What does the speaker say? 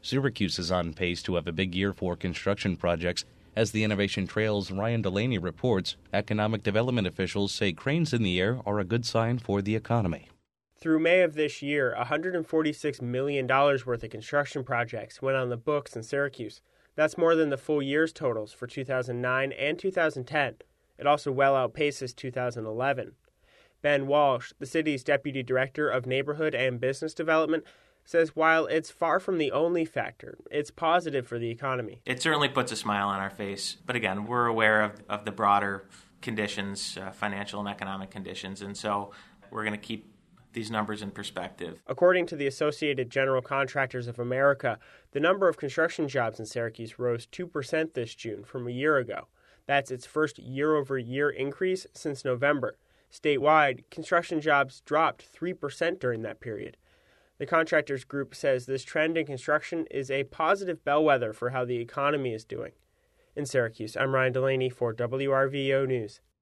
Syracuse is on pace to have a big year for construction projects. As the Innovation Trail's Ryan Delaney reports, economic development officials say cranes in the air are a good sign for the economy. Through May of this year, $146 million worth of construction projects went on the books in Syracuse. That's more than the full year's totals for 2009 and 2010. It also well outpaces 2011. Ben Walsh, the city's deputy director of neighborhood and business development, says while it's far from the only factor, it's positive for the economy. It certainly puts a smile on our face. But again, we're aware of the broader conditions, financial and economic conditions, and so we're going to keep these numbers in perspective. According to the Associated General Contractors of America, the number of construction jobs in Syracuse rose 2% this June from a year ago. That's its first year-over-year increase since November. Statewide, construction jobs dropped 3% during that period. The contractors group says this trend in construction is a positive bellwether for how the economy is doing. In Syracuse, I'm Ryan Delaney for WRVO News.